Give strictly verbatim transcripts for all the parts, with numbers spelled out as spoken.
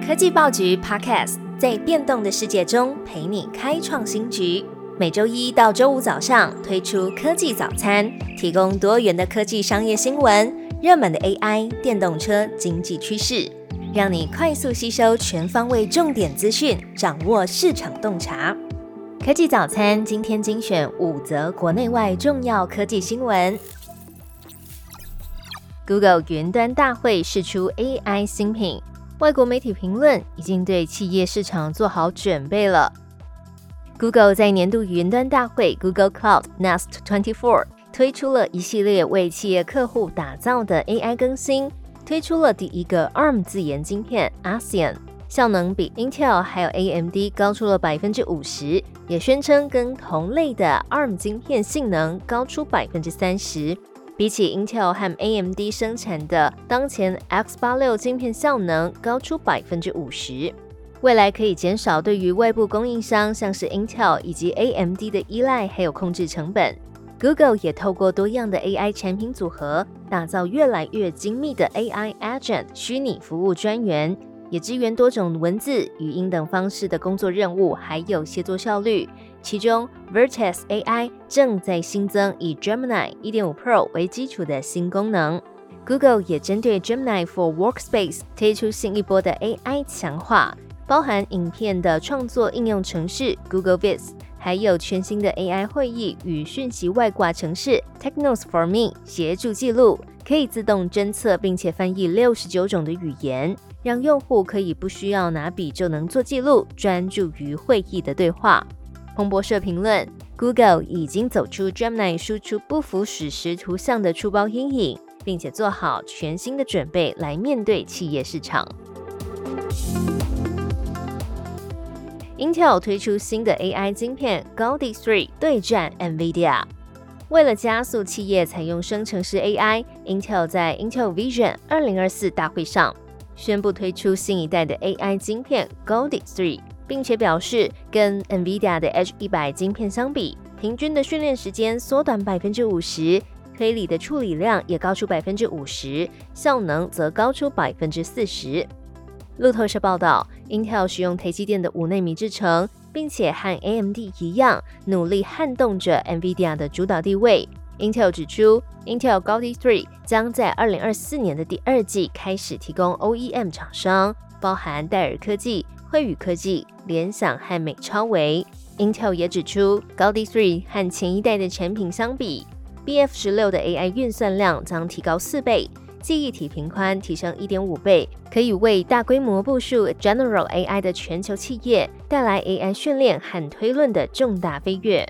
科技报局 Podcast 在变动的世界中陪你开创新局。每周一到周五早上推出科技早餐，提供多元的科技商业新闻、热门的 A I、电动车、经济趋势，让你快速吸收全方位重点资讯，掌握市场洞察。科技早餐今天精选五则国内外重要科技新闻。Google 云端大会释出 A I 新品，外国媒体评论已经对企业市场做好准备了。Google 在年度云端大会 Google Cloud Next 二十四推出了一系列为企业客户打造的 A I 更新，推出了第一个 A R M 自研晶片 ASIAN， 效能比 Intel 还有 A M D 高出了 百分之五十， 也宣称跟同类的 A R M 晶片性能高出 百分之三十。比起 Intel 和 A M D 生产的当前 X 八十六 晶片效能高出 百分之五十， 未来可以减少对于外部供应商像是 Intel 以及 A M D 的依赖，还有控制成本。 Google 也透过多样的 A I 产品组合，打造越来越精密的 A I Agent 虚拟服务专员，也支援多种文字、语音等方式的工作任务，还有协作效率。其中 Vertex A I 正在新增以 Gemini 一点五 Pro 为基础的新功能。 Google 也针对 Gemini for Workspace 推出新一波的 A I 强化，包含影片的创作应用程式 Google Viz， 还有全新的 A I 会议与讯息外挂程式 Technos for Me 协助记录，可以自动侦测并且翻译六十九种的语言，让用户可以不需要拿笔就能做记录，专注于会议的对话。彭博社评论 Google 已经走出 Gemini 输出不符史实图像的出包阴影，并且做好全新的准备来面对企业市场。Intel 推出新的 A I 晶片 Gaudi 三对战 NVIDIA。 为了加速企业采用生成式 A I， Intel 在 Intel Vision 二零二四大会上宣布推出新一代的 A I 晶片 Gaudi 三，并且表示跟 NVIDIA 的 H 一百 晶片相比，平均的训练时间缩短 百分之五十， 推理的处理量也高出 百分之五十， 效能则高出 百分之四十。 路透社报道 Intel 使用台积电的五奈米制程，并且和 A M D 一样努力撼动着 NVIDIA 的主导地位。 Intel 指出 Intel Gaudi 三将在二零二四年的第二季开始提供 O E M 厂商，包含戴尔科技、惠宇科技、联想和美超微。 Intel 也指出 Gaudi 三和前一代的产品相比， B F 十六 的 A I 运算量将提高四倍，记忆体频宽提升 一点五倍，可以为大规模部署 General A I 的全球企业带来 A I 训练和推论的重大飞跃。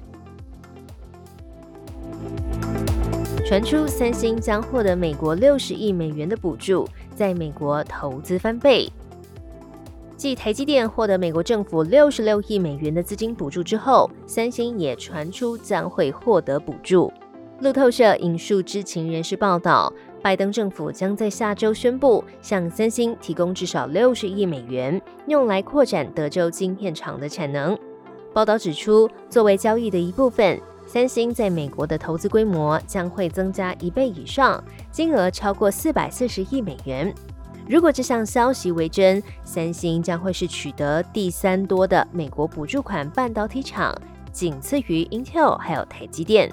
传出三星将获得美国六十亿美元的补助，在美国投资翻倍。继台积电获得美国政府六十六亿美元的资金补助之后，三星也传出将会获得补助。路透社引述知情人士报道，拜登政府将在下周宣布向三星提供至少六十亿美元，用来扩展德州晶片厂的产能。报道指出，作为交易的一部分，三星在美国的投资规模将会增加一倍以上，金额超过四百四十亿美元。如果这项消息为真，三星将会是取得第三多的美国补助款半导体厂，仅次于 Intel 还有台积电。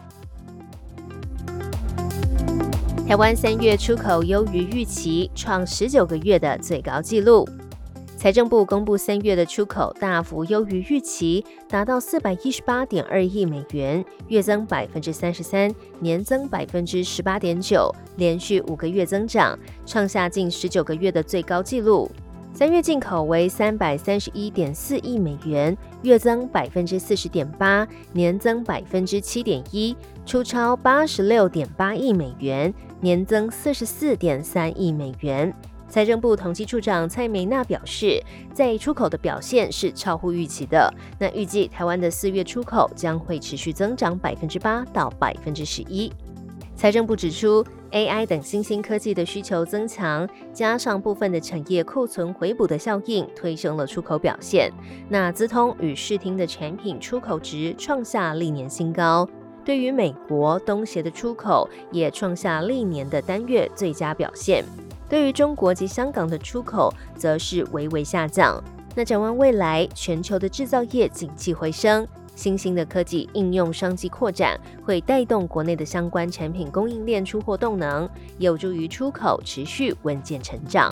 台湾三月出口优于预期，创十九个月的最高纪录。财政部公布三月的出口大幅优于预期，达到 四百一十八点二亿美元，月增 百分之三十三， 年增 百分之十八点九， 连续五个月增长，创下近十九个月的最高纪录。三月进口为 三百三十一点四亿美元，月增 百分之四十点八， 年增 百分之七点一， 出超 八十六点八亿美元，年增 四十四点三亿美元。财政部统计处长蔡美娜表示，在出口的表现是超乎预期的，那预计台湾的四月出口将会持续增长 百分之八 到 百分之十一。财政部指出， A I 等新兴科技的需求增强，加上部分的产业库存回补的效应，推升了出口表现。那资通与视听的产品出口值创下历年新高，对于美国东协的出口也创下历年的单月最佳表现。 对于中国及香港的出口则是微微下降。那展望未来，全球的制造业景气回升，新兴的科技应用商机扩展，会带动国内的相关产品供应链出货动能，有助于出口持续稳健成长。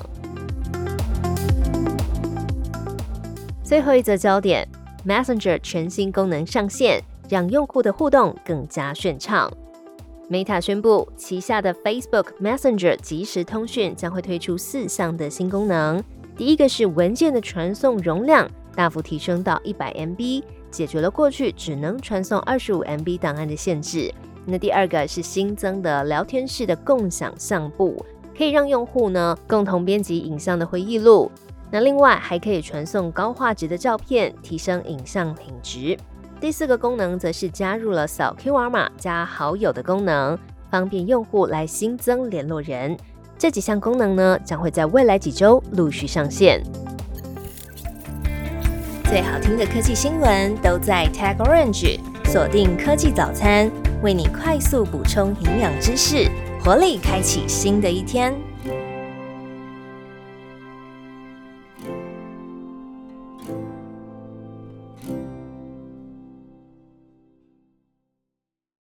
最后一则焦点 ，Messenger 全新功能上线，让用户的互动更加顺畅。Meta 宣布，旗下的 Facebook Messenger 即时通讯将会推出四项的新功能。第一个是文件的传送容量大幅提升到 一百 M B， 解决了过去只能传送 二十五 M B 档案的限制。那第二个是新增的聊天室的共享相簿，可以让用户呢共同编辑影像的回忆录。那另外还可以传送高画质的照片，提升影像品质。第四个功能则是加入了扫 Q R 码加好友的功能，方便用户来新增联络人。这几项功能呢，将会在未来几周陆续上线。最好听的科技新闻都在 Tag Orange， 锁定科技早餐，为你快速补充营养知识，活力开启新的一天。